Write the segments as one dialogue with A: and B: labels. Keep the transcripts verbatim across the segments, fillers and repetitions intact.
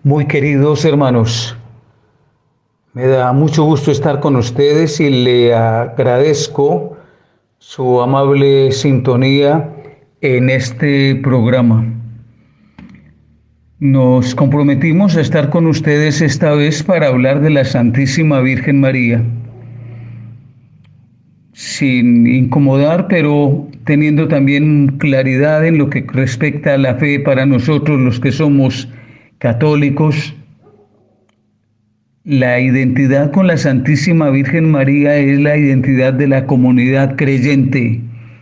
A: Muy queridos hermanos, me da mucho gusto estar con ustedes y le agradezco su amable sintonía en este programa. Nos comprometimos a estar con ustedes esta vez para hablar de la Santísima Virgen María, sin incomodar, pero teniendo también claridad en lo que respecta a la fe para nosotros los que somos católicos. La identidad con la Santísima Virgen María es la identidad de la comunidad creyente.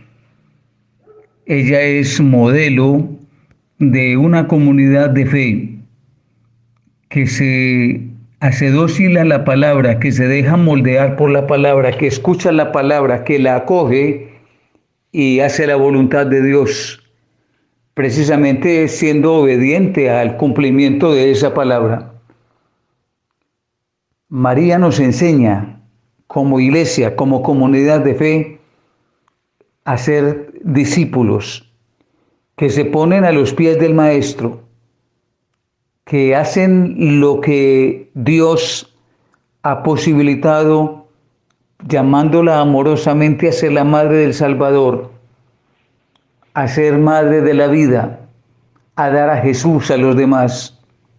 A: Ella es modelo de una comunidad de fe que se hace dócil a la palabra, que se deja moldear por la palabra, que escucha la palabra, que la acoge y hace la voluntad de Dios, precisamente siendo obediente al cumplimiento de esa palabra. María nos enseña como iglesia, como comunidad de fe, a ser discípulos que se ponen a los pies del Maestro, que hacen lo que Dios ha posibilitado, llamándola amorosamente a ser la madre del Salvador, a ser madre de la vida, a dar a Jesús a los demás.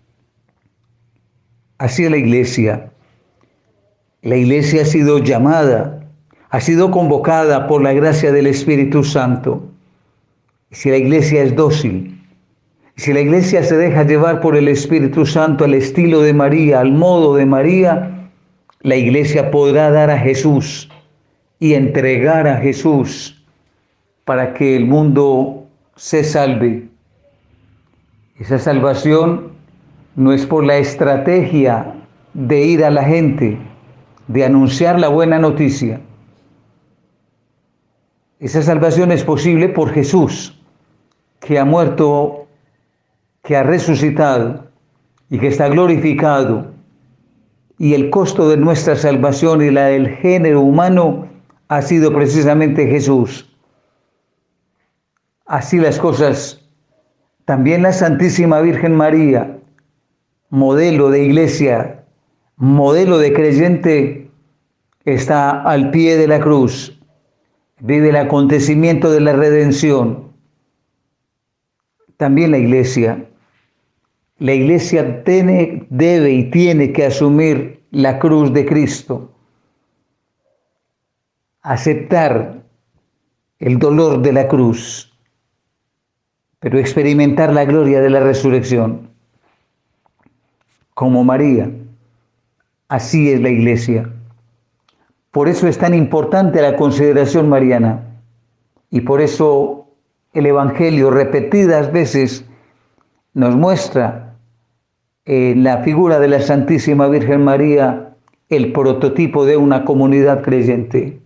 A: Así es la iglesia. La iglesia ha sido llamada, ha sido convocada por la gracia del Espíritu Santo. Si la iglesia es dócil, si la iglesia se deja llevar por el Espíritu Santo al estilo de María, al modo de María, la iglesia podrá dar a Jesús y entregar a Jesús para que el mundo se salve. Esa salvación no es por la estrategia de ir a la gente, de anunciar la buena noticia. Esa salvación es posible por Jesús, que ha muerto, que ha resucitado y que está glorificado. Y el costo de nuestra salvación y la del género humano ha sido precisamente Jesús. Así las cosas, también la Santísima Virgen María, modelo de iglesia, modelo de creyente, está al pie de la cruz, vive el acontecimiento de la redención. También la iglesia, la iglesia tiene, debe y tiene que asumir la cruz de Cristo, aceptar el dolor de la cruz, pero experimentar la gloria de la resurrección. Como María, así es la iglesia. Por eso es tan importante la consideración mariana y por eso el Evangelio repetidas veces nos muestra en la figura de la Santísima Virgen María el prototipo de una comunidad creyente.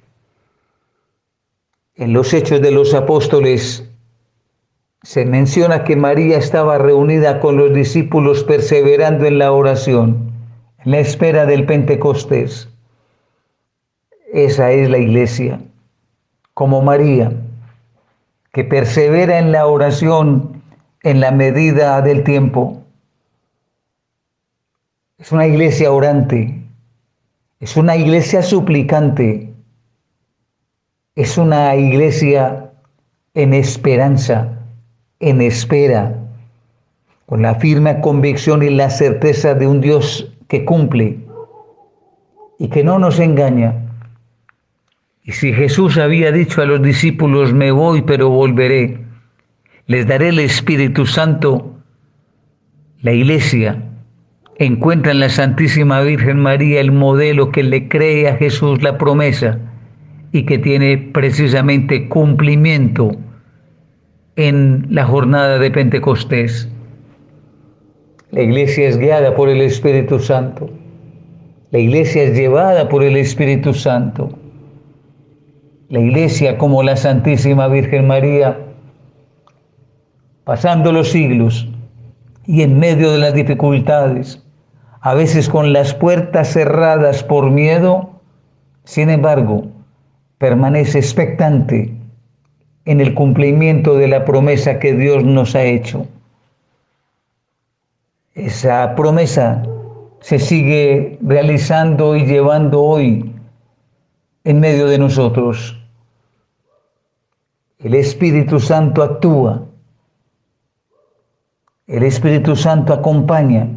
A: En los Hechos de los Apóstoles se menciona que María estaba reunida con los discípulos perseverando en la oración, en la espera del Pentecostés. Esa es la iglesia, como María, que persevera en la oración en la medida del tiempo. Es una iglesia orante, es una iglesia suplicante, es una iglesia en esperanza, en espera, con la firme convicción y la certeza de un Dios que cumple y que no nos engaña. Y si Jesús había dicho a los discípulos, me voy, pero volveré, les daré el Espíritu Santo, la iglesia encuentra en la Santísima Virgen María el modelo que le cree a Jesús la promesa y que tiene precisamente cumplimiento en la jornada de Pentecostés. La iglesia es guiada por el Espíritu Santo. La iglesia es llevada por el Espíritu Santo. La iglesia, como la Santísima Virgen María, pasando los siglos y en medio de las dificultades, a veces con las puertas cerradas por miedo, sin embargo, permanece expectante en el cumplimiento de la promesa que Dios nos ha hecho. esa promesa se sigue realizando y llevando hoy en medio de nosotros. El Espíritu Santo actúa, el Espíritu Santo acompaña,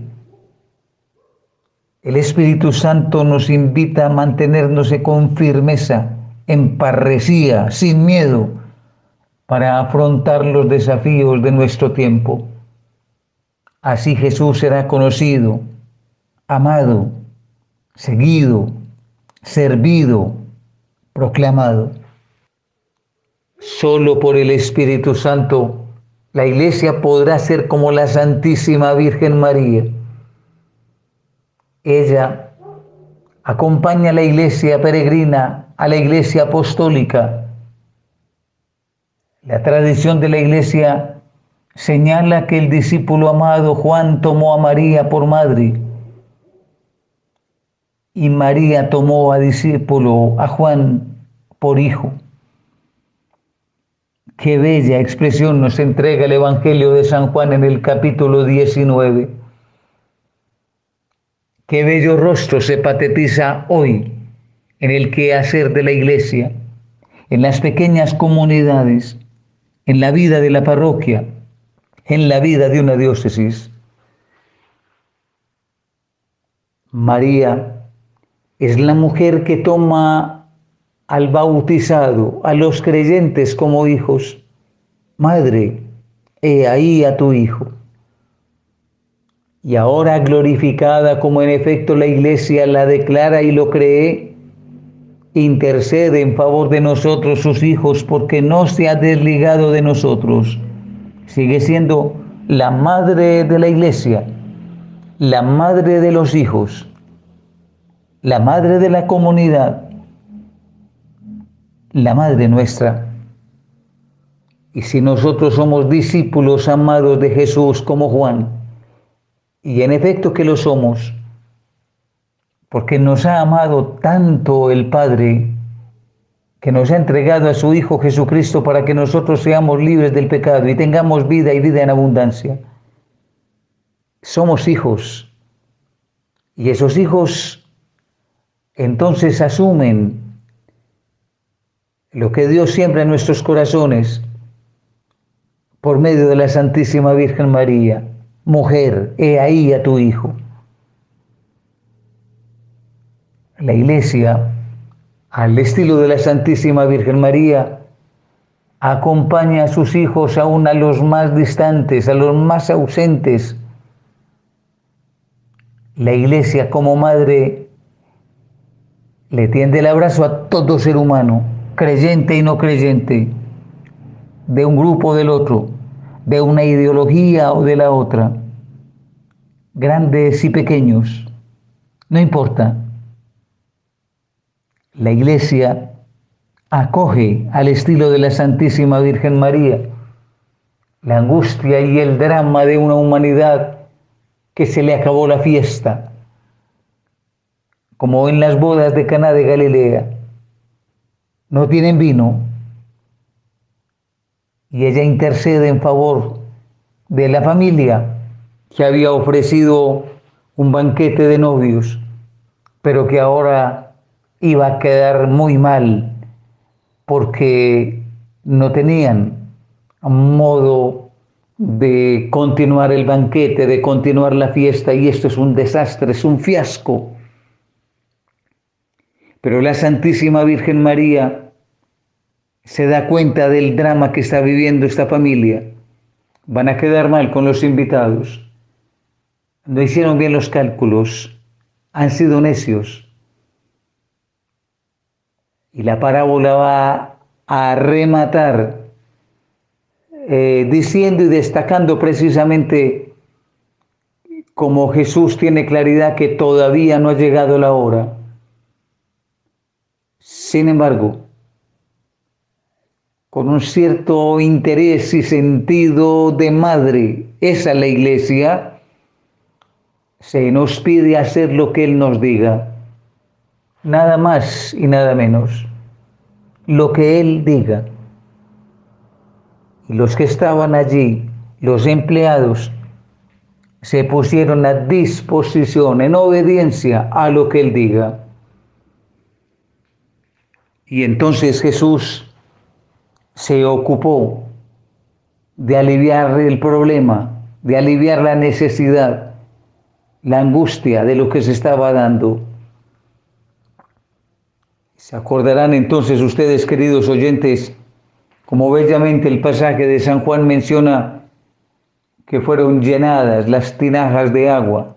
A: el Espíritu Santo nos invita a mantenernos con firmeza, en parresía, sin miedo, para afrontar los desafíos de nuestro tiempo. Así Jesús será conocido, amado, seguido, servido, proclamado. Solo por el Espíritu Santo la Iglesia podrá ser como la Santísima Virgen María. Ella acompaña a la Iglesia peregrina, a la Iglesia apostólica. La tradición de la Iglesia señala que el discípulo amado Juan tomó a María por madre y María tomó a discípulo a Juan por hijo. Qué bella expresión nos entrega el Evangelio de San Juan en el capítulo diecinueve. Qué bello rostro se patetiza hoy en el quehacer de la Iglesia, en las pequeñas comunidades, en la vida de la parroquia, en la vida de una diócesis. María es la mujer que toma al bautizado, a los creyentes como hijos. Madre, he ahí a tu hijo. Y ahora glorificada como en efecto la Iglesia la declara y lo cree, intercede en favor de nosotros sus hijos porque no se ha desligado de nosotros. Sigue siendo la madre de la Iglesia, la madre de los hijos, la madre de la comunidad, la madre nuestra. Y si nosotros somos discípulos amados de Jesús como Juan, y en efecto que lo somos, porque nos ha amado tanto el Padre, que nos ha entregado a su Hijo Jesucristo para que nosotros seamos libres del pecado y tengamos vida y vida en abundancia. Somos hijos, y esos hijos entonces asumen lo que Dios siembra en nuestros corazones por medio de la Santísima Virgen María. Mujer, he ahí a tu hijo. La Iglesia, al estilo de la Santísima Virgen María, acompaña a sus hijos aún a los más distantes, a los más ausentes. La Iglesia como madre le tiende el abrazo a todo ser humano, creyente y no creyente, de un grupo o del otro, de una ideología o de la otra, grandes y pequeños, no importa. La Iglesia acoge al estilo de la Santísima Virgen María la angustia y el drama de una humanidad que se le acabó la fiesta, como en las bodas de Caná de Galilea. No tienen vino y ella intercede en favor de la familia que había ofrecido un banquete de novios, pero que ahora iba a quedar muy mal porque no tenían modo de continuar el banquete, de continuar la fiesta, y esto es un desastre, es un fiasco. Pero la Santísima Virgen María se da cuenta del drama que está viviendo esta familia. Van a quedar mal con los invitados. No hicieron bien los cálculos, han sido necios. Y la parábola va a rematar eh, diciendo y destacando precisamente cómo Jesús tiene claridad que todavía no ha llegado la hora. Sin embargo, con un cierto interés y sentido de madre, esa es la Iglesia, se nos pide hacer lo que Él nos diga, nada más y nada menos, lo que Él diga. Y los que estaban allí, los empleados, se pusieron a disposición, en obediencia a lo que Él diga. Y entonces Jesús se ocupó de aliviar el problema, de aliviar la necesidad, la angustia de lo que se estaba dando. Se acordarán entonces ustedes, queridos oyentes, como bellamente el pasaje de San Juan menciona que fueron llenadas las tinajas de agua.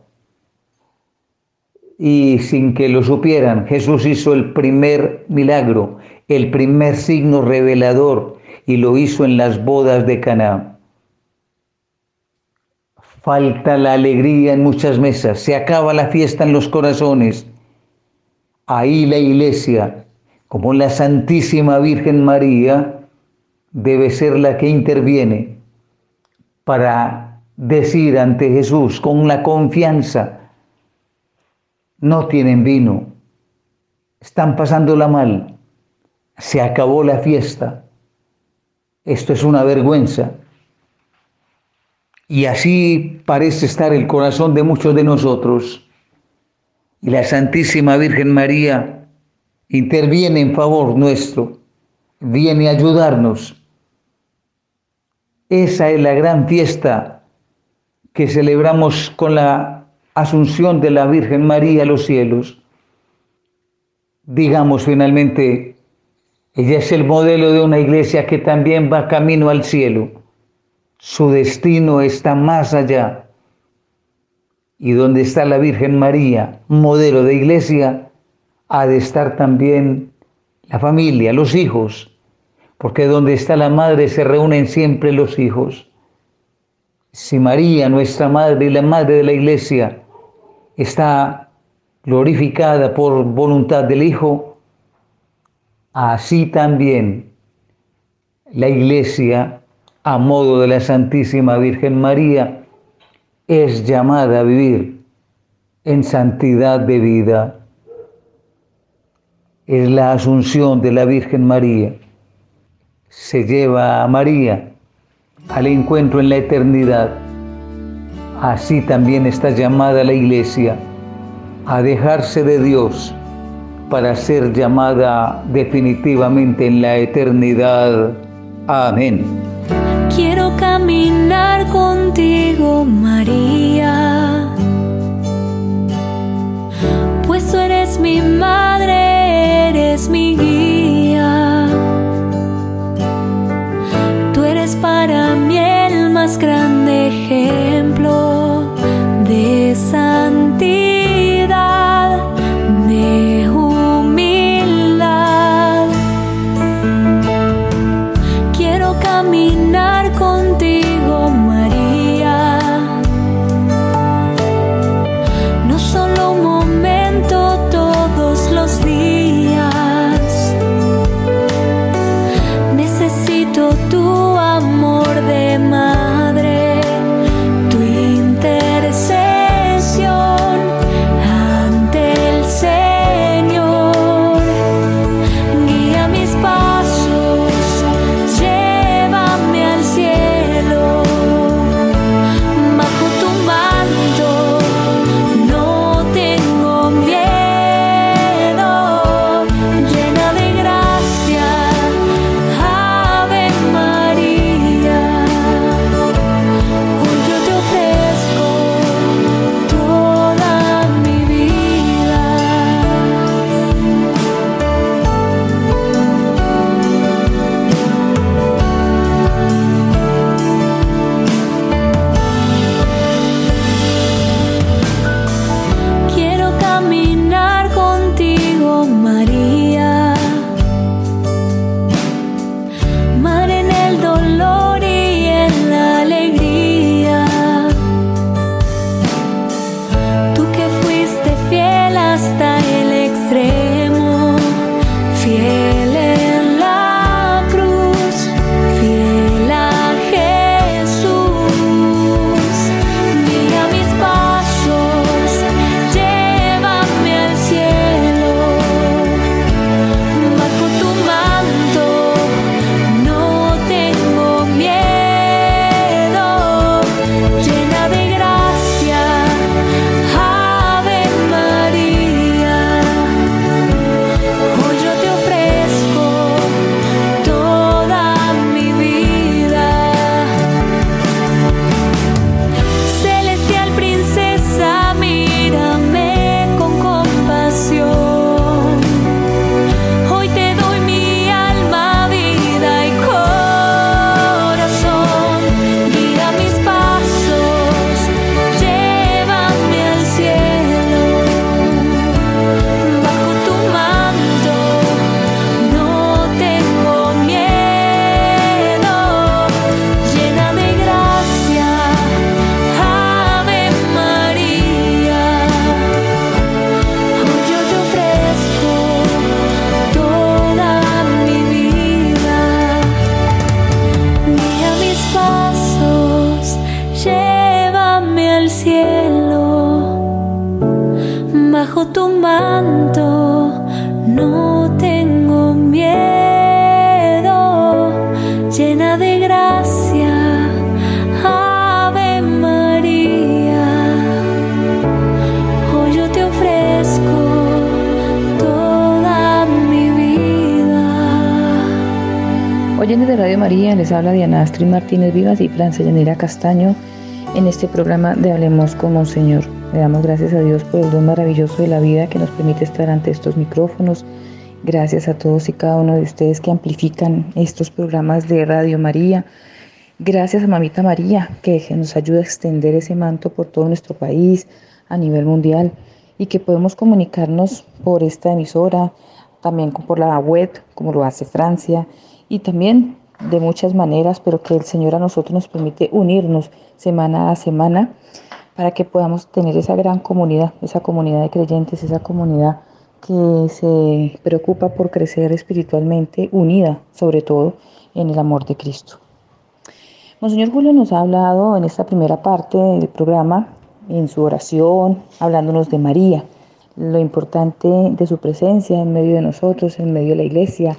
A: Y sin que lo supieran, Jesús hizo el primer milagro, el primer signo revelador, y lo hizo en las bodas de Caná. Falta la alegría en muchas mesas, se acaba la fiesta en los corazones. Ahí la Iglesia, como la Santísima Virgen María, debe ser la que interviene para decir ante Jesús con la confianza: no tienen vino, están pasándola mal, se acabó la fiesta, esto es una vergüenza. Y así parece estar el corazón de muchos de nosotros. Y la Santísima Virgen María interviene en favor nuestro, viene a ayudarnos. Esa es la gran fiesta que celebramos con la Asunción de la Virgen María a los cielos. Digamos finalmente, ella es el modelo de una iglesia que también va camino al cielo. Su destino está más allá. Y donde está la Virgen María, modelo de iglesia, ha de estar también la familia, los hijos, porque donde está la madre se reúnen siempre los hijos. Si María, nuestra madre y la madre de la iglesia, está glorificada por voluntad del Hijo, así también la iglesia, a modo de la Santísima Virgen María, es llamada a vivir en santidad de vida. Es la Asunción de la Virgen María. Se lleva a María al encuentro en la eternidad. Así también está llamada la Iglesia a dejarse de Dios para ser llamada definitivamente en la eternidad. Amén.
B: Quiero caminar contigo, María, pues tú eres mi madre, eres mi guía. Tú eres para mí el más grande ejemplo de santidad, de humildad. Quiero caminar contigo, María, bajo tu manto no tengo miedo, llena de gracia, Ave María. Hoy yo te ofrezco toda mi vida.
C: Oyentes de Radio María, les habla Diana Astrid Martínez Vivas y Francia Yanira Castaño en este programa de Hablemos con Monseñor. Le damos gracias a Dios por el don maravilloso de la vida que nos permite estar ante estos micrófonos. Gracias a todos y cada uno de ustedes que amplifican estos programas de Radio María. Gracias a Mamita María que nos ayuda a extender ese manto por todo nuestro país, a nivel mundial, y que podemos comunicarnos por esta emisora, también por la web, como lo hace Francia, y también de muchas maneras, pero que el Señor a nosotros nos permite unirnos semana a semana para que podamos tener esa gran comunidad, esa comunidad de creyentes, esa comunidad que se preocupa por crecer espiritualmente, unida sobre todo en el amor de Cristo. Monseñor Julio nos ha hablado en esta primera parte del programa, en su oración, hablándonos de María, lo importante de su presencia en medio de nosotros, en medio de la iglesia.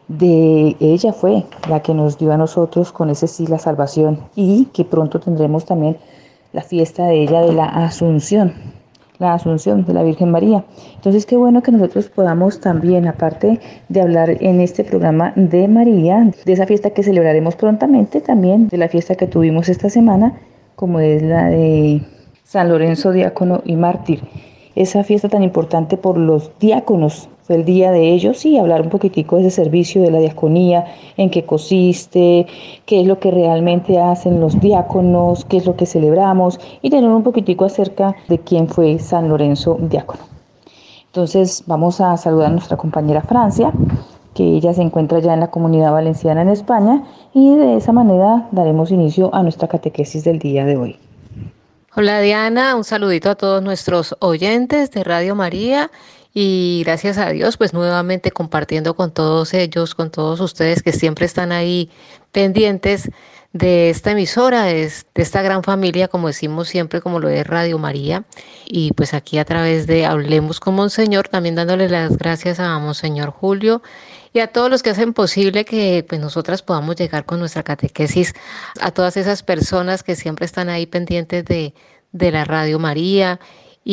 C: De ella fue la que nos dio a nosotros con ese sí la salvación, y que pronto tendremos también la fiesta de ella de la Asunción, la Asunción de la Virgen María. Entonces qué bueno que nosotros podamos también, aparte de hablar en este programa de María, de esa fiesta que celebraremos prontamente, también de la fiesta que tuvimos esta semana, como es la de San Lorenzo Diácono y Mártir. Esa fiesta tan importante por los diáconos, fue el día de ellos, y hablar un poquitico de ese servicio de la diaconía, en qué consiste, qué es lo que realmente hacen los diáconos, qué es lo que celebramos, y tener un poquitico acerca de quién fue San Lorenzo Diácono. Entonces vamos a saludar a nuestra compañera Francia, que ella se encuentra ya en la Comunidad Valenciana en España, y de esa manera daremos inicio a nuestra catequesis del día de hoy.
D: Hola Diana, un saludito a todos nuestros oyentes de Radio María y gracias a Dios pues nuevamente compartiendo con todos ellos, con todos ustedes que siempre están ahí pendientes de esta emisora, de, de esta gran familia, como decimos siempre, como lo es Radio María, y pues aquí a través de Hablemos con Monseñor, también dándole las gracias a Monseñor Julio y a todos los que hacen posible que pues nosotras podamos llegar con nuestra catequesis a todas esas personas que siempre están ahí pendientes de, de la Radio María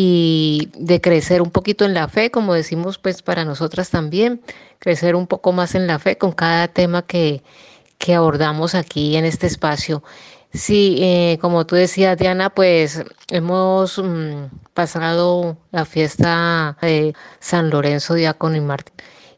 D: y de crecer un poquito en la fe, como decimos pues para nosotras también, crecer un poco más en la fe con cada tema que, que abordamos aquí en este espacio. Sí, eh, como tú decías, Diana, pues hemos mmm, pasado la fiesta de San Lorenzo Diácono y Mártir.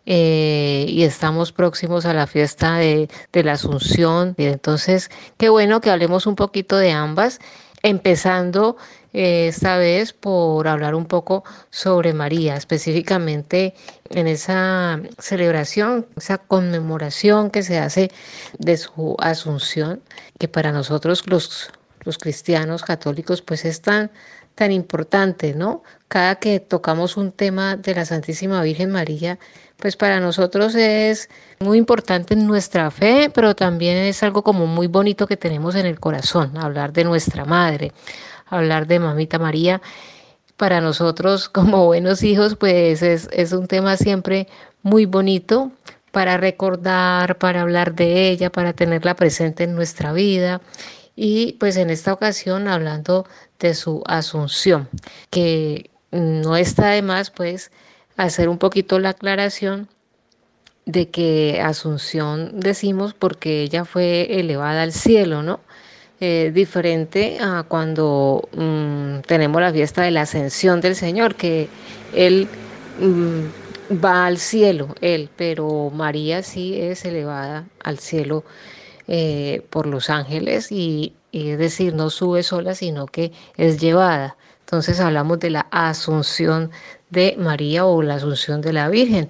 D: Eh, y estamos próximos a la fiesta de, de la Asunción. Y entonces, qué bueno que hablemos un poquito de ambas, empezando eh, esta vez por hablar un poco sobre María, específicamente en esa celebración, esa conmemoración que se hace de su Asunción, que para nosotros los, los cristianos católicos pues es tan, tan importante, ¿no? Cada que tocamos un tema de la Santísima Virgen María, pues para nosotros es muy importante en nuestra fe, pero también es algo como muy bonito que tenemos en el corazón, hablar de nuestra madre, hablar de Mamita María. Para nosotros como buenos hijos, pues es, es un tema siempre muy bonito para recordar, para hablar de ella, para tenerla presente en nuestra vida. Y pues en esta ocasión hablando de su Asunción, que no está de más pues hacer un poquito la aclaración de que Asunción decimos porque ella fue elevada al cielo, ¿no? Eh, diferente a cuando mmm, tenemos la fiesta de la Ascensión del Señor, que Él mmm, va al cielo, Él, pero María sí es elevada al cielo eh, por los ángeles y, y es decir, no sube sola, sino que es llevada. Entonces hablamos de la Asunción de María o la Asunción de la Virgen,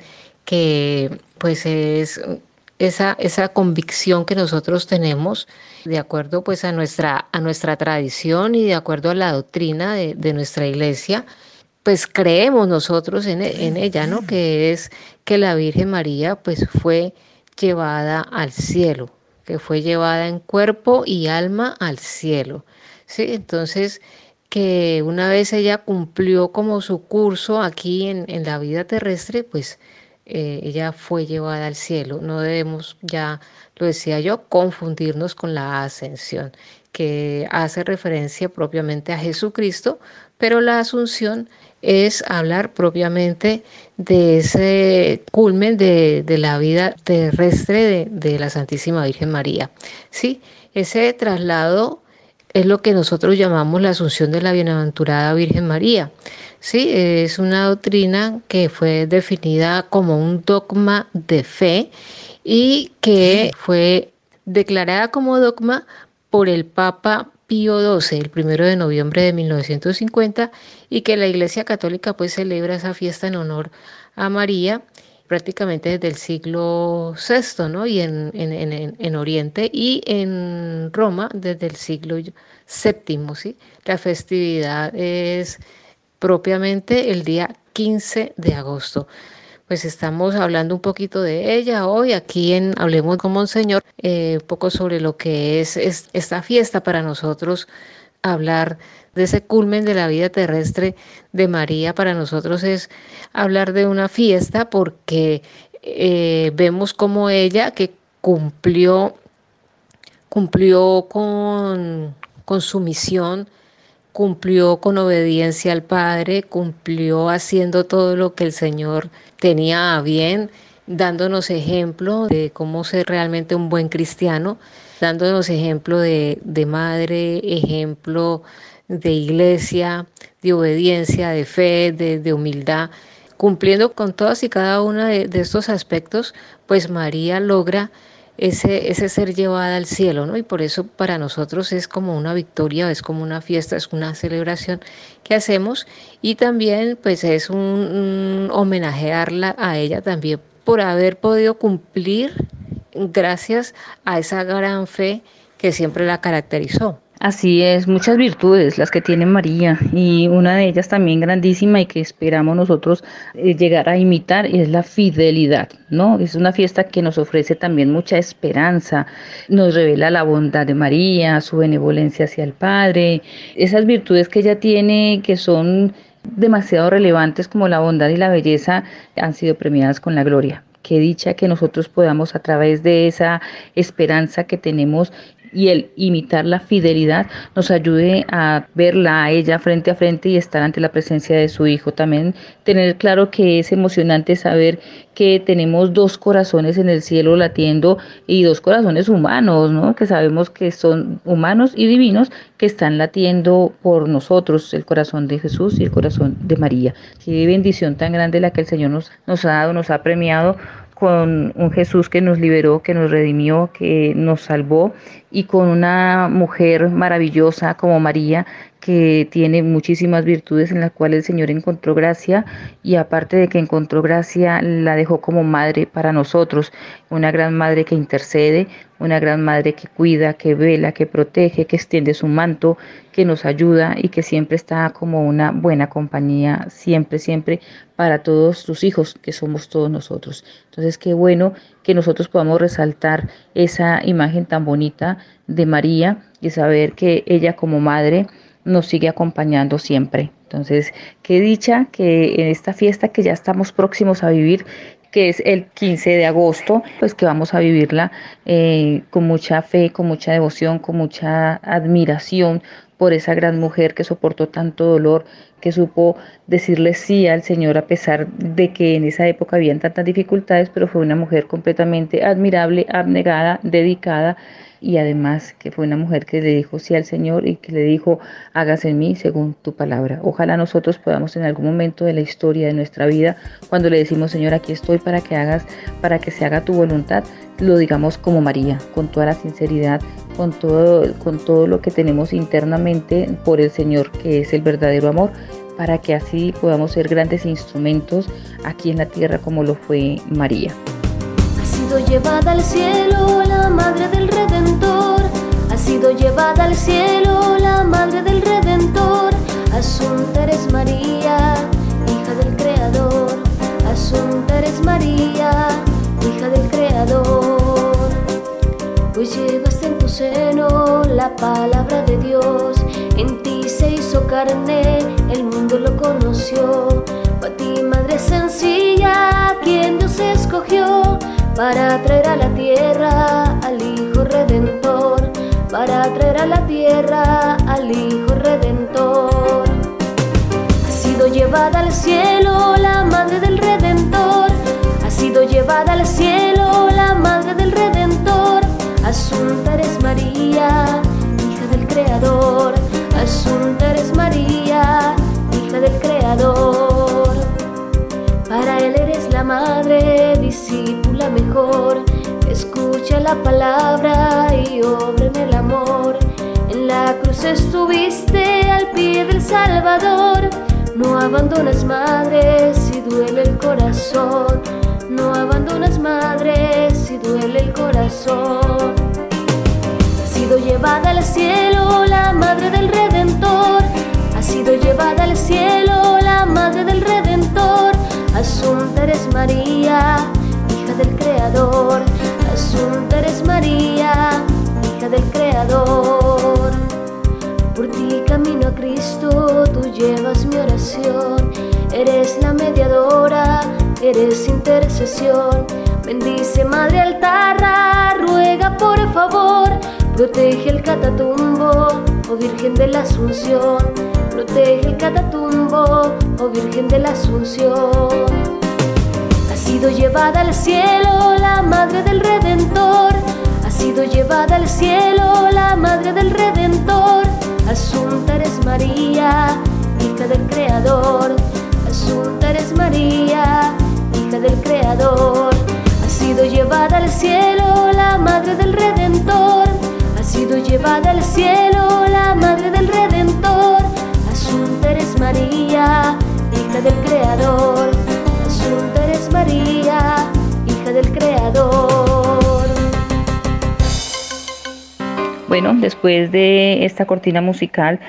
D: que pues es esa, esa convicción que nosotros tenemos de acuerdo pues a nuestra, a nuestra tradición y de acuerdo a la doctrina de, de nuestra iglesia, pues creemos nosotros en, en ella, ¿no? Que es que la Virgen María pues fue llevada al cielo, que fue llevada en cuerpo y alma al cielo, ¿sí? Entonces que una vez ella cumplió como su curso aquí en, en la vida terrestre, pues eh, ella fue llevada al cielo. No debemos, ya lo decía yo, confundirnos con la ascensión, que hace referencia propiamente a Jesucristo, pero la asunción es hablar propiamente de ese culmen de, de la vida terrestre de, de la Santísima Virgen María. Sí, ese traslado es lo que nosotros llamamos la asunción de la Bienaventurada Virgen María. Sí, es una doctrina que fue definida como un dogma de fe y que fue declarada como dogma por el Papa Pío doce, el primero de noviembre de mil novecientos cincuenta, y que la Iglesia Católica pues celebra esa fiesta en honor a María prácticamente desde el siglo sexto, ¿no? Y en, en, en, en Oriente y en Roma desde el siglo séptimo, ¿sí? La festividad es propiamente el día quince de agosto. Pues estamos hablando un poquito de ella hoy aquí en Hablemos con Monseñor, eh, un poco sobre lo que es, es esta fiesta para nosotros. Hablar de ese culmen de la vida terrestre de María para nosotros es hablar de una fiesta porque eh, vemos como ella que cumplió, cumplió con, con su misión, cumplió con obediencia al Padre, cumplió haciendo todo lo que el Señor tenía a bien, dándonos ejemplo de cómo ser realmente un buen cristiano, dándonos ejemplo de, de madre, ejemplo de iglesia, de obediencia, de fe, de, de humildad. Cumpliendo con todas y cada uno de, de estos aspectos, pues María logra ese, ese ser llevada al cielo, ¿no? Y por eso para nosotros es como una victoria, es como una fiesta, es una celebración que hacemos, y también pues es un, un homenajearla a ella también por haber podido cumplir gracias a esa gran fe que siempre la caracterizó.
C: Así es, muchas virtudes las que tiene María, y una de ellas también grandísima y que esperamos nosotros eh, llegar a imitar es la fidelidad, ¿no? Es una fiesta que nos ofrece también mucha esperanza, nos revela la bondad de María, su benevolencia hacia el Padre, esas virtudes que ella tiene que son demasiado relevantes como la bondad y la belleza han sido premiadas con la gloria. Qué dicha que nosotros podamos a través de esa esperanza que tenemos y el imitar la fidelidad nos ayude a verla a ella frente a frente y estar ante la presencia de su Hijo. También tener claro que es emocionante saber que tenemos dos corazones en el cielo latiendo y dos corazones humanos, ¿no? Que sabemos que son humanos y divinos que están latiendo por nosotros, el corazón de Jesús y el corazón de María. Qué bendición tan grande la que el Señor nos, nos ha dado, nos ha premiado con un Jesús que nos liberó, que nos redimió, que nos salvó, y con una mujer maravillosa como María, que tiene muchísimas virtudes en las cuales el Señor encontró gracia, y aparte de que encontró gracia, la dejó como madre para nosotros, una gran madre que intercede, una gran madre que cuida, que vela, que protege, que extiende su manto, que nos ayuda y que siempre está como una buena compañía, siempre, siempre para todos sus hijos, que somos todos nosotros. Entonces, qué bueno que nosotros podamos resaltar esa imagen tan bonita de María y saber que ella como madre nos sigue acompañando siempre. Entonces, qué dicha que en esta fiesta que ya estamos próximos a vivir, que es el quince de agosto, pues que vamos a vivirla eh, con mucha fe, con mucha devoción, con mucha admiración por esa gran mujer que soportó tanto dolor, que supo decirle sí al Señor a pesar de que en esa época habían tantas dificultades, pero fue una mujer completamente admirable, abnegada, dedicada, y además que fue una mujer que le dijo sí al Señor y que le dijo hágase en mí según tu palabra. Ojalá nosotros podamos en algún momento de la historia de nuestra vida, cuando le decimos Señor, aquí estoy para que hagas, para que se haga tu voluntad, lo digamos como María, con toda la sinceridad, con todo, con todo lo que tenemos internamente por el Señor, que es el verdadero amor, para que así podamos ser grandes instrumentos aquí en la tierra como lo fue María.
B: Ha sido llevada al cielo la Madre del Redentor, ha sido llevada al cielo la Madre del Redentor. Asunta eres María, hija del Creador, Asunta eres María, hija del Creador. pues llevas en tu seno la palabra de Dios. En ti se hizo carne, el mundo lo conoció. Fue a ti, madre sencilla, quien Dios escogió para traer a la tierra al Hijo Redentor, para traer a la tierra al Hijo Redentor. Ha sido llevada al cielo la madre del Redentor, ha sido llevada al cielo la madre del Redentor. Asunta eres María, hija del Creador, Asunta eres María, hija del Creador. Para Él eres la madre, discípula mejor, escucha la palabra y obra en el amor. En la cruz estuviste al pie del Salvador, no abandonas madre si duele el corazón, no abandonas madre si duele el corazón. Ha sido llevada al cielo la madre del Redentor, ha sido llevada al cielo la madre del Redentor. Asunta eres María, hija del Creador, Asunta eres María, hija del Creador. Por ti camino a Cristo, tú llevas mi oración, eres la mediadora, eres intercesión. Bendice Madre Altarra, ruega por favor, protege el Catatumbo, oh Virgen de la Asunción, protege el Catatumbo, oh Virgen de la Asunción. Ha sido llevada al cielo la madre del Redentor, ha sido llevada al cielo la madre del Redentor. Asunta eres María, hija del Creador, Asunta eres María, hija del Creador. Ha sido llevada al cielo la madre del Redentor, ha sido llevada al cielo la madre del Redentor. Asunta eres María, hija del Creador, Asunta eres María, hija del Creador.
C: Bueno, después de esta cortina musical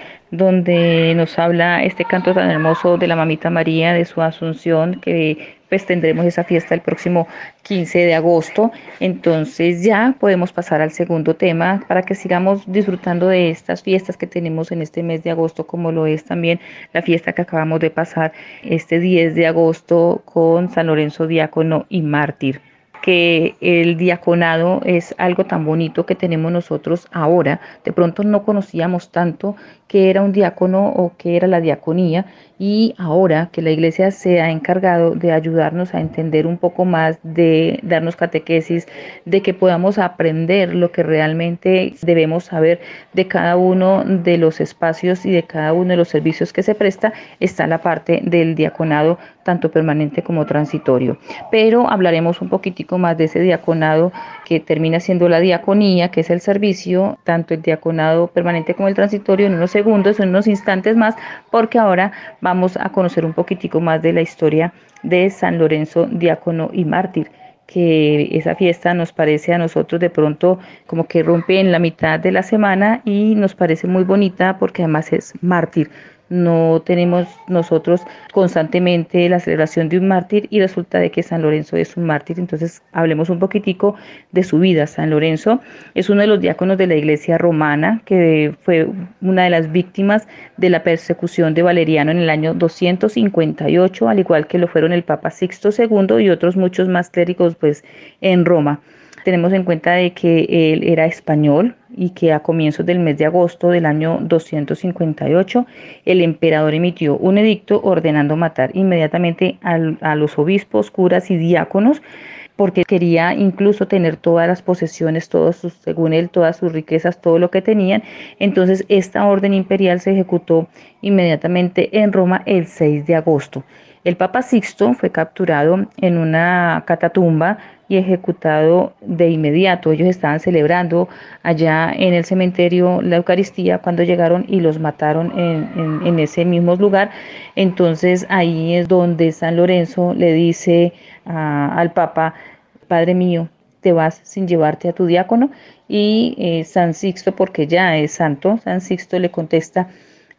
C: donde nos habla este canto tan hermoso de la Mamita María, de su Asunción, que pues tendremos esa fiesta el próximo quince de agosto, entonces ya podemos pasar al segundo tema para que sigamos disfrutando de estas fiestas que tenemos en este mes de agosto, como lo es también la fiesta que acabamos de pasar este diez de agosto con San Lorenzo Diácono y Mártir. Que el diaconado es algo tan bonito que tenemos nosotros ahora. De pronto no conocíamos tanto qué era un diácono o qué era la diaconía, y ahora que la iglesia se ha encargado de ayudarnos a entender un poco más, de darnos catequesis, de que podamos aprender lo que realmente debemos saber de cada uno de los espacios y de cada uno de los servicios que se presta, está la parte del diaconado, tanto permanente como transitorio. Pero hablaremos un poquitico más de ese diaconado que termina siendo la diaconía, que es el servicio, tanto el diaconado permanente como el transitorio, en unos segundos, en unos instantes más, porque ahora vamos a conocer un poquitico más de la historia de San Lorenzo Diácono y Mártir, que esa fiesta nos parece a nosotros de pronto como que rompe en la mitad de la semana y nos parece muy bonita porque además es mártir. No tenemos nosotros constantemente la celebración de un mártir y resulta de que San Lorenzo es un mártir. Entonces hablemos un poquitico de su vida. San Lorenzo es uno de los diáconos de la iglesia romana que fue una de las víctimas de la persecución de Valeriano en el año doscientos cincuenta y ocho, al igual que lo fueron el Papa Sixto segundo y otros muchos más clérigos pues en Roma. Tenemos en cuenta de que él era español y que a comienzos del mes de agosto del año doscientos cincuenta y ocho el emperador emitió un edicto ordenando matar inmediatamente al, a los obispos, curas y diáconos, porque quería incluso tener todas las posesiones, todos sus, según él, todas sus riquezas, todo lo que tenían. Entonces esta orden imperial se ejecutó inmediatamente en Roma el seis de agosto. El Papa Sixto fue capturado en una catatumba y ejecutado de inmediato. Ellos estaban celebrando allá en el cementerio la Eucaristía cuando llegaron y los mataron en, en, en ese mismo lugar. Entonces ahí es donde San Lorenzo le dice a, al Papa: Padre mío, te vas sin llevarte a tu diácono. Y eh, San Sixto, porque ya es santo, San Sixto le contesta: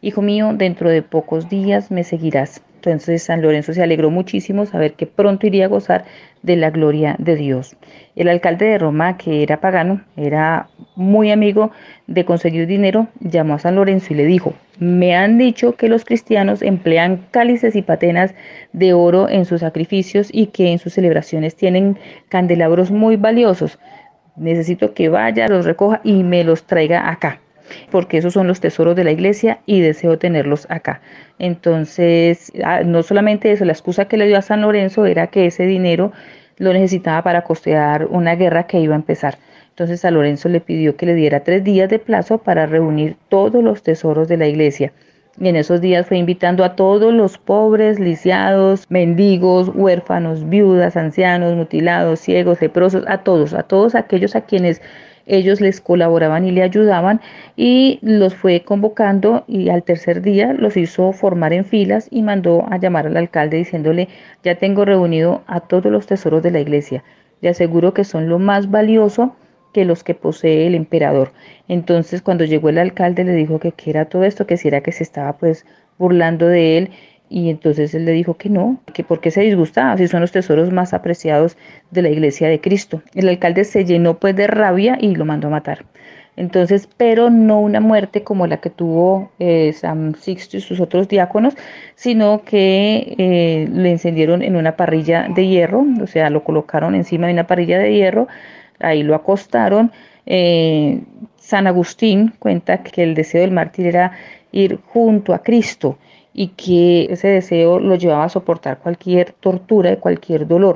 C: hijo mío, dentro de pocos días me seguirás. Entonces San Lorenzo se alegró muchísimo saber que pronto iría a gozar de la gloria de Dios. El alcalde de Roma, que era pagano, era muy amigo de conseguir dinero, llamó a San Lorenzo y le dijo: me han dicho que los cristianos emplean cálices y patenas de oro en sus sacrificios y que en sus celebraciones tienen candelabros muy valiosos. Necesito que vaya, los recoja y me los traiga acá, porque esos son los tesoros de la iglesia y deseo tenerlos acá. Entonces, no solamente eso, la excusa que le dio a San Lorenzo era que ese dinero lo necesitaba para costear una guerra que iba a empezar. Entonces San Lorenzo le pidió que le diera tres días de plazo para reunir todos los tesoros de la iglesia. Y en esos días fue invitando a todos los pobres, lisiados, mendigos, huérfanos, viudas, ancianos, mutilados, ciegos, leprosos, a todos, a todos aquellos a quienes ellos les colaboraban y le ayudaban, y los fue convocando, y al tercer día los hizo formar en filas y mandó a llamar al alcalde diciéndole: ya tengo reunido a todos los tesoros de la iglesia, le aseguro que son lo más valioso que los que posee el emperador. Entonces cuando llegó el alcalde le dijo que qué era todo esto, que si era que se estaba pues burlando de él. Y entonces él le dijo que no, que por qué se disgustaba, si son los tesoros más apreciados de la iglesia de Cristo. El alcalde se llenó pues de rabia y lo mandó a matar. Entonces, pero no una muerte como la que tuvo eh, San Sixto y sus otros diáconos, sino que eh, le encendieron en una parrilla de hierro, o sea, lo colocaron encima de una parrilla de hierro, ahí lo acostaron. Eh, San Agustín cuenta que el deseo del mártir era ir junto a Cristo, y que ese deseo lo llevaba a soportar cualquier tortura y cualquier dolor.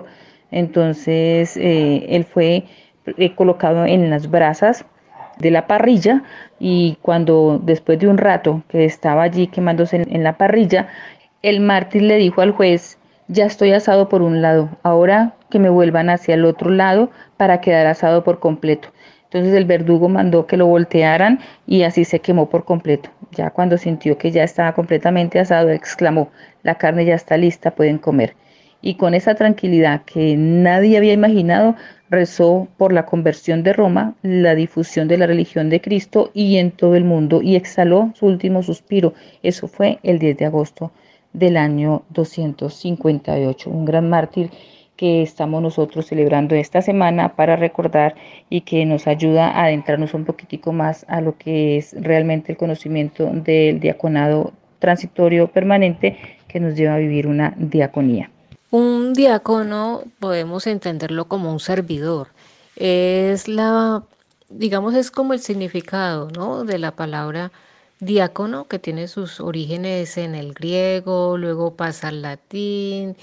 C: Entonces eh, él fue eh, colocado en las brasas de la parrilla, y cuando después de un rato que estaba allí quemándose en, en la parrilla, el mártir le dijo al juez: ya estoy asado por un lado, ahora que me vuelvan hacia el otro lado para quedar asado por completo. Entonces el verdugo mandó que lo voltearan y así se quemó por completo. Ya cuando sintió que ya estaba completamente asado, exclamó: la carne ya está lista, pueden comer. Y con esa tranquilidad que nadie había imaginado, rezó por la conversión de Roma, la difusión de la religión de Cristo y en todo el mundo, y exhaló su último suspiro. Eso fue el diez de agosto del año doscientos cincuenta y ocho, un gran mártir que estamos nosotros celebrando esta semana para recordar, y que nos ayuda a adentrarnos un poquitico más a lo que es realmente el conocimiento del diaconado transitorio permanente que nos lleva a vivir una diaconía.
D: Un diácono podemos entenderlo como un servidor. Es la, digamos, es como el significado, ¿no?, de la palabra diácono, que tiene sus orígenes en el griego, luego pasa al latín,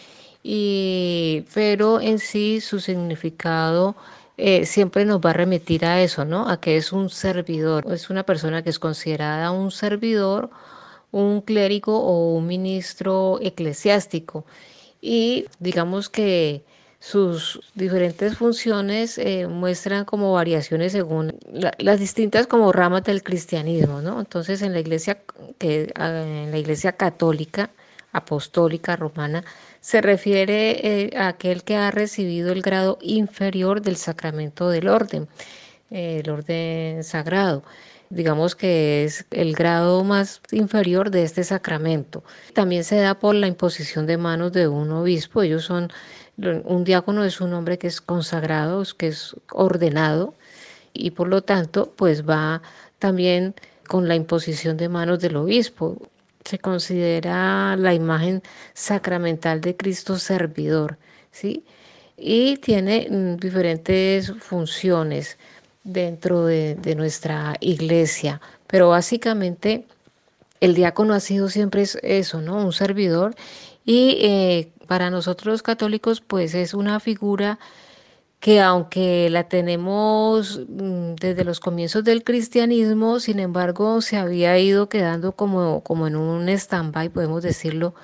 D: y, pero en sí su significado eh, siempre nos va a remitir a eso, ¿no?, a que es un servidor, es una persona que es considerada un servidor, un clérigo o un ministro eclesiástico. Y digamos que sus diferentes funciones eh, muestran como variaciones según la, las distintas como ramas del cristianismo, ¿no? Entonces en la iglesia que en la iglesia católica, apostólica, romana, se refiere eh, a aquel que ha recibido el grado inferior del sacramento del orden, eh, el orden sagrado. Digamos que es el grado más inferior de este sacramento. También se da por la imposición de manos de un obispo. Ellos son, un diácono es un hombre que es consagrado, que es ordenado, y por lo tanto pues va también con la imposición de manos del obispo. Se considera la imagen sacramental de Cristo servidor, ¿sí? Y tiene mm, diferentes funciones dentro de, de nuestra iglesia, pero básicamente el diácono ha sido siempre eso, ¿no?, un servidor, y eh, para nosotros los católicos pues es una figura que, aunque la tenemos mm, desde los comienzos del cristianismo, sin embargo se había ido quedando como, como en un stand-by, podemos decirlo,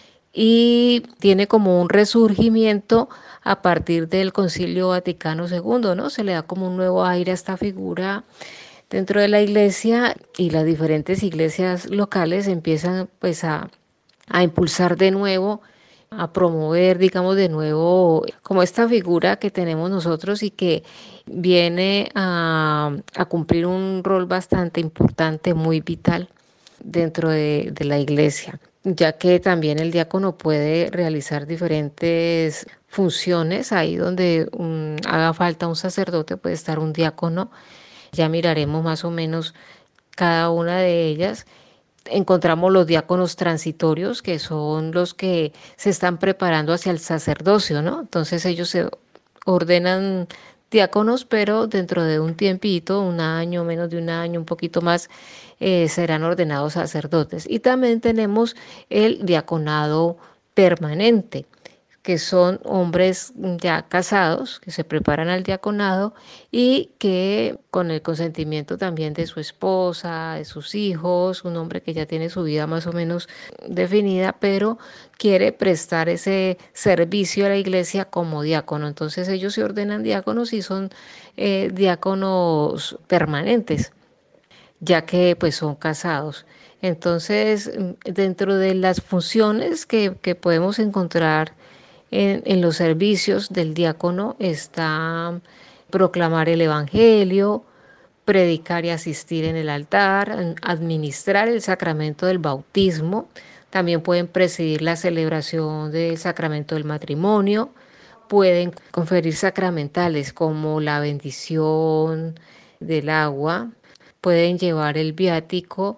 D: y tiene como un resurgimiento a partir del Concilio Vaticano segundo, ¿no? Se le da como un nuevo aire a esta figura dentro de la iglesia, y las diferentes iglesias locales empiezan pues a, a impulsar de nuevo, a promover, digamos, de nuevo como esta figura que tenemos nosotros y que viene a, a cumplir un rol bastante importante, muy vital dentro de, de la iglesia, ya que también el diácono puede realizar diferentes funciones. Ahí donde um, haga falta un sacerdote puede estar un diácono. Ya miraremos más o menos cada una de ellas. Encontramos los diáconos transitorios, que son los que se están preparando hacia el sacerdocio, ¿no? Entonces ellos se ordenan diáconos, pero dentro de un tiempito, un año, menos de un año, un poquito más, eh, serán ordenados sacerdotes. Y también tenemos el diaconado permanente, que son hombres ya casados, que se preparan al diaconado y que con el consentimiento también de su esposa, de sus hijos, un hombre que ya tiene su vida más o menos definida, pero quiere prestar ese servicio a la iglesia como diácono. Entonces ellos se ordenan diáconos y son eh, diáconos permanentes, ya que pues son casados. Entonces, dentro de las funciones que, que podemos encontrar en, en los servicios del diácono está proclamar el evangelio, predicar y asistir en el altar, administrar el sacramento del bautismo. También pueden presidir la celebración del sacramento del matrimonio, pueden conferir sacramentales como la bendición del agua, pueden llevar el viático,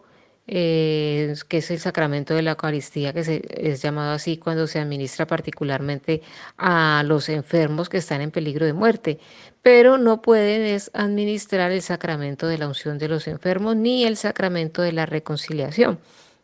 D: eh, que es el sacramento de la Eucaristía, que se, es llamado así cuando se administra particularmente a los enfermos que están en peligro de muerte, pero no pueden es administrar el sacramento de la unción de los enfermos ni el sacramento de la reconciliación,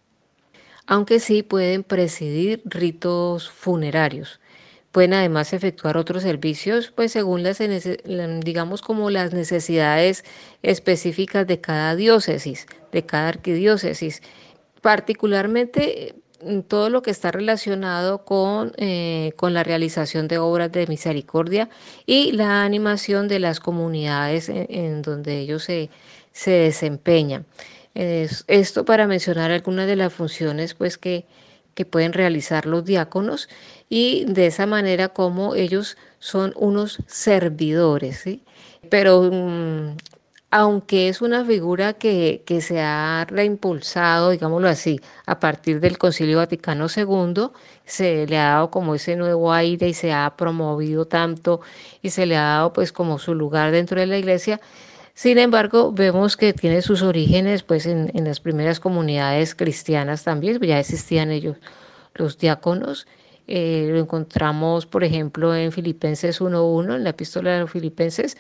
D: aunque sí pueden presidir ritos funerarios. Pueden además efectuar otros servicios, pues según las, digamos, como las necesidades específicas de cada diócesis, de cada arquidiócesis. Particularmente todo lo que está relacionado con, eh, con la realización de obras de misericordia y la animación de las comunidades en, en donde ellos se, se desempeñan. Es, esto para mencionar algunas de las funciones pues que, que pueden realizar los diáconos, y de esa manera como ellos son unos servidores, ¿sí? Pero um, aunque es una figura que, que se ha reimpulsado, digámoslo así, a partir del Concilio Vaticano segundo, se le ha dado como ese nuevo aire y se ha promovido tanto y se le ha dado pues como su lugar dentro de la iglesia. Sin embargo, vemos que tiene sus orígenes pues en, en las primeras comunidades cristianas también, ya existían ellos, los diáconos. Eh, lo encontramos, por ejemplo, en Filipenses uno uno, en la epístola de los Filipenses,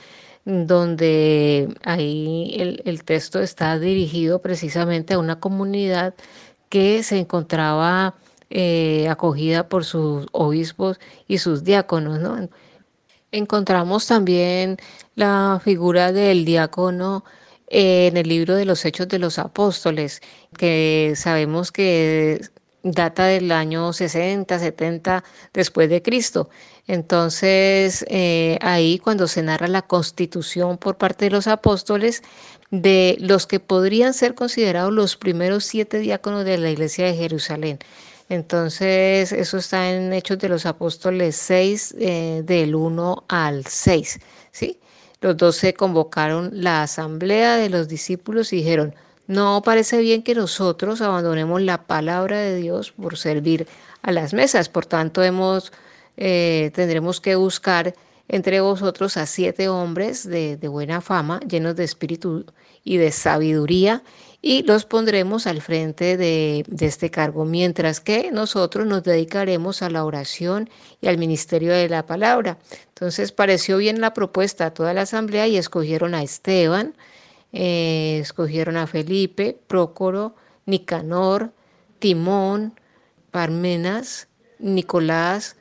D: donde ahí el, el texto está dirigido precisamente a una comunidad que se encontraba eh, acogida por sus obispos y sus diáconos, ¿no? Encontramos también la figura del diácono en el libro de los Hechos de los Apóstoles, que sabemos que data del año sesenta, setenta después de Cristo. Entonces, eh, ahí cuando se narra la constitución por parte de los apóstoles de los que podrían ser considerados los primeros siete diáconos de la iglesia de Jerusalén. Entonces, eso está en Hechos de los Apóstoles seis, eh, del uno al seis, ¿sí? Los doce convocaron la asamblea de los discípulos y dijeron: no parece bien que nosotros abandonemos la palabra de Dios por servir a las mesas. Por tanto, hemos, eh, tendremos que buscar entre vosotros a siete hombres de, de buena fama, llenos de espíritu y de sabiduría, y los pondremos al frente de, de este cargo, mientras que nosotros nos dedicaremos a la oración y al ministerio de la palabra. Entonces pareció bien la propuesta a toda la asamblea y escogieron a Esteban, eh, escogieron a Felipe, Prócoro, Nicanor, Timón, Parmenas, Nicolás,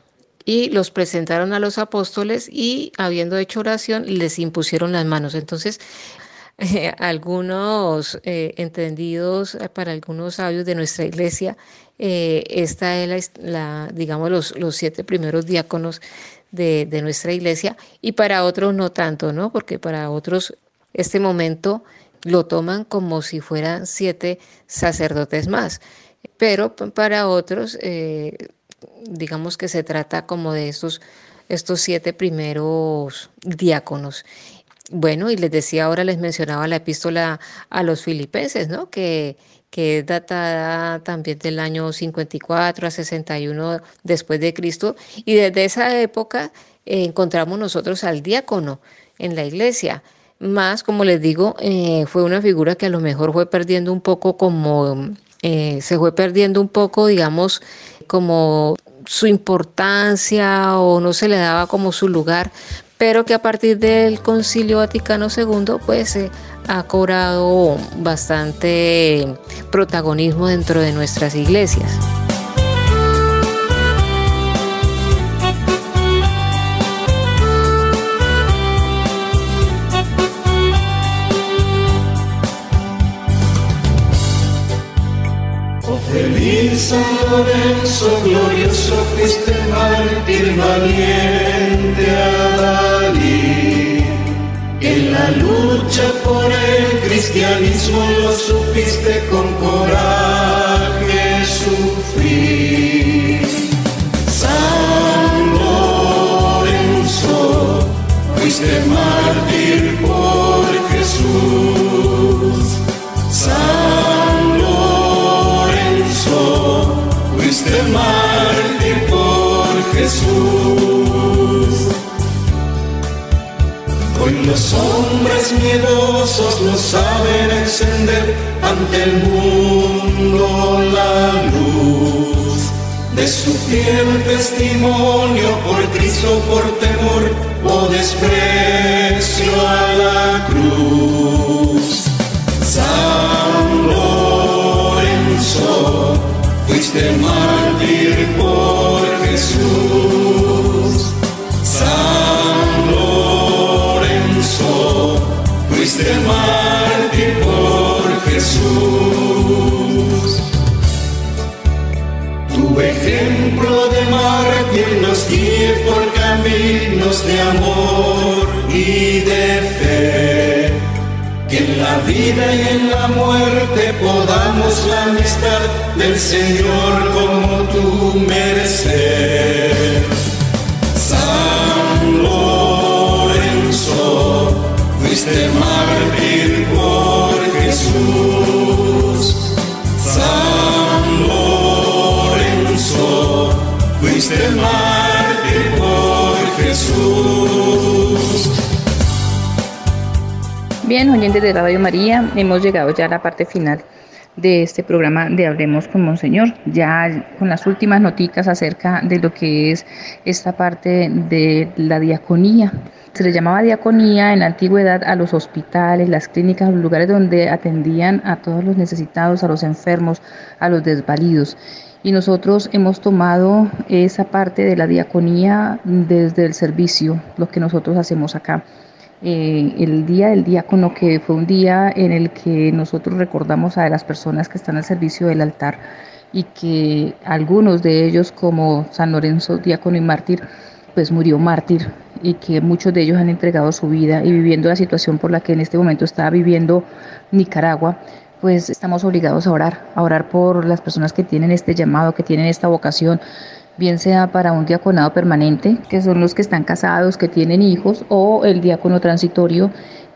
D: y los presentaron a los apóstoles y, habiendo hecho oración, les impusieron las manos. Entonces, Eh, algunos eh, entendidos, para algunos sabios de nuestra iglesia, eh, esta es la, la, digamos, los, los siete primeros diáconos de, de nuestra iglesia, y para otros no tanto, ¿no? Porque para otros este momento lo toman como si fueran siete sacerdotes más, pero para otros, eh, digamos que se trata como de estos, estos siete primeros diáconos. bueno, y les decía ahora, les mencionaba la epístola a los filipenses, ¿no? Que, que es datada también del año cincuenta y cuatro a sesenta y uno después de Cristo, y desde esa época eh, encontramos nosotros al diácono en la iglesia. Más, como les digo, eh, fue una figura que a lo mejor fue perdiendo un poco como, eh, se fue perdiendo un poco, digamos, como su importancia o no se le daba como su lugar, pero que a partir del Concilio Vaticano segundo pues eh, ha cobrado bastante protagonismo dentro de nuestras iglesias.
E: Feliz San Lorenzo, glorioso fuiste mártir, valiente Adalid. En la lucha por el cristianismo lo supiste con coraje sufrir. San Lorenzo, fuiste mártir por Jesús. San Lorenzo, fuiste mártir por Jesús. Hoy los hombres miedosos no saben encender ante el mundo la luz de su fiel testimonio por Cristo, por temor o desprecio a la cruz. San Lorenzo, fuiste mártir por Jesús. San Lorenzo, fuiste mártir por Jesús. Tu ejemplo de mártir nos guíe por caminos de amor y de fe. Que en la vida y en la muerte podamos la amistad del Señor como tú merecer. San Lorenzo, fuiste mártir por Jesús. San Lorenzo, fuiste mártir por Jesús.
C: Bien, oyentes de Radio María, hemos llegado ya a la parte final de este programa de Hablemos con Monseñor, ya con las últimas noticias acerca de lo que es esta parte de la diaconía. Se le llamaba diaconía en la antigüedad a los hospitales, las clínicas, los lugares donde atendían a todos los necesitados, a los enfermos, a los desvalidos. Y nosotros hemos tomado esa parte de la diaconía desde el servicio, lo que nosotros hacemos acá. Eh, el día del diácono, que fue un día en el que nosotros recordamos a las personas que están al servicio del altar y que algunos de ellos, como San Lorenzo, diácono y mártir, pues murió mártir, y que muchos de ellos han entregado su vida, y viviendo la situación por la que en este momento está viviendo Nicaragua, pues estamos obligados a orar, a orar por las personas que tienen este llamado, que tienen esta vocación, bien sea para un diaconado permanente, que son los que están casados, que tienen hijos, o el diácono transitorio,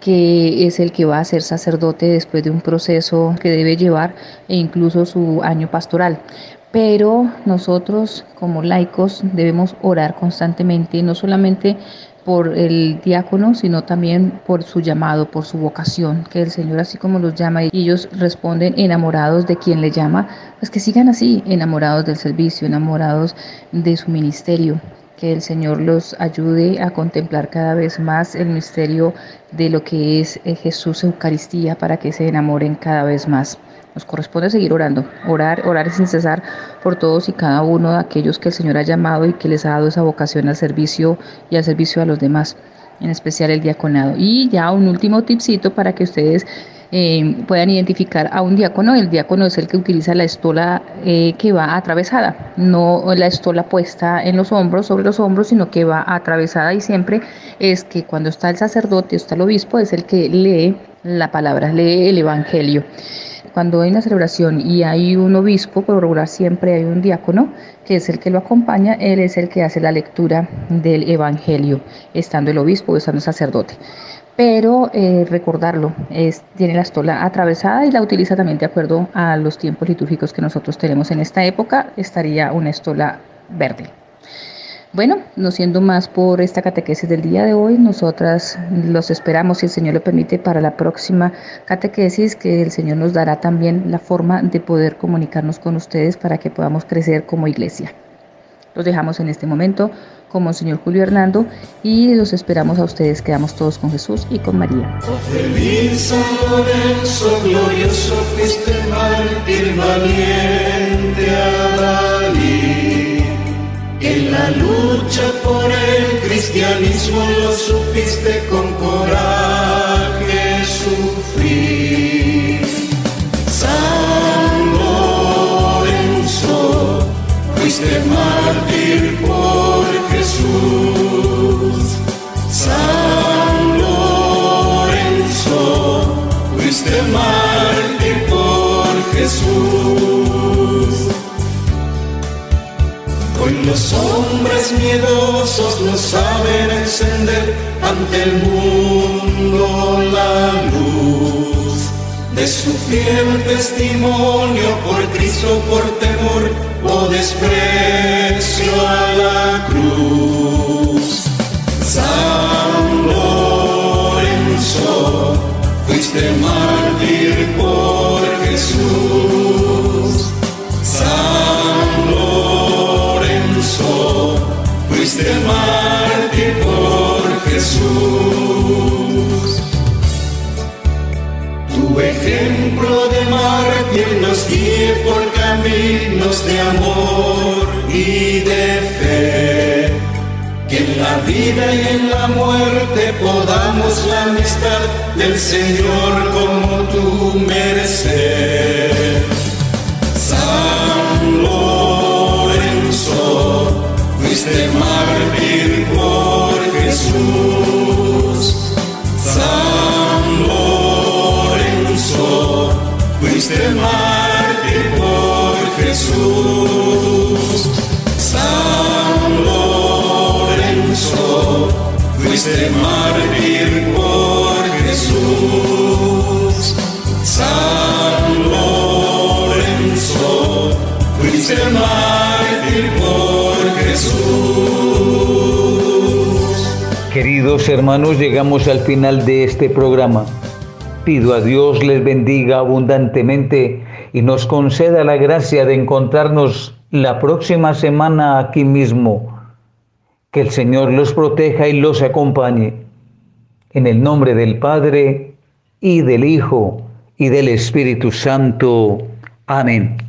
C: que es el que va a ser sacerdote después de un proceso que debe llevar e incluso su año pastoral. Pero nosotros como laicos debemos orar constantemente, no solamente por el diácono, sino también por su llamado, por su vocación, que el Señor así como los llama y ellos responden enamorados de quien le llama, pues que sigan así, enamorados del servicio, enamorados de su ministerio, que el Señor los ayude a contemplar cada vez más el misterio de lo que es Jesús Eucaristía, para que se enamoren cada vez más. Nos corresponde seguir orando, orar, orar sin cesar por todos y cada uno de aquellos que el Señor ha llamado y que les ha dado esa vocación al servicio y al servicio a los demás, en especial el diaconado. Y ya un último tipcito para que ustedes eh, puedan identificar a un diácono. El diácono es el que utiliza la estola eh, que va atravesada, no la estola puesta en los hombros, sobre los hombros, sino que va atravesada, y siempre es que cuando está el sacerdote o está el obispo es el que lee la palabra, lee el evangelio. Cuando hay una celebración y hay un obispo, por lo regular siempre hay un diácono, que es el que lo acompaña, él es el que hace la lectura del evangelio, estando el obispo o estando el sacerdote. pero eh, recordarlo, es, tiene la estola atravesada y la utiliza también de acuerdo a los tiempos litúrgicos que nosotros tenemos en esta época, estaría una estola verde. Bueno, no siendo más por esta catequesis del día de hoy, nosotras los esperamos, si el Señor lo permite, para la próxima catequesis, que el Señor nos dará también la forma de poder comunicarnos con ustedes para que podamos crecer como iglesia. Los dejamos en este momento con Monseñor Julio Hernando y los esperamos a ustedes. Quedamos todos con Jesús y con María.
E: Oh, feliz San Lorenzo, glorioso fuiste mártir valiente a Dalí, que en la lucha por el cristianismo lo supiste con coraje sufrir. San Lorenzo, fuiste mártir por Jesús. San Lorenzo, fuiste mártir por Jesús. Hoy los hombres miedosos no saben encender ante el mundo la luz de su fiel testimonio por Cristo, por temor o desprecio a la cruz. San Lorenzo, fuiste mártir por Jesús. San Lorenzo, fuiste mártir por Jesús. Tu ejemplo de mártir nos guíe por caminos de amor y de fe, que en la vida y en la muerte podamos la amistad del Señor como tú merecer. San Lorenzo, fuiste mártir por Jesús. San Lorenzo, fuiste mártir por Jesús. San Lorenzo, fuiste mártir por Jesús. San Lorenzo, fuiste mártir por Jesús.
A: Queridos hermanos, llegamos al final de este programa. Pido a Dios les bendiga abundantemente y nos conceda la gracia de encontrarnos la próxima semana aquí mismo. Que el Señor los proteja y los acompañe. En el nombre del Padre, y del Hijo, y del Espíritu Santo. Amén.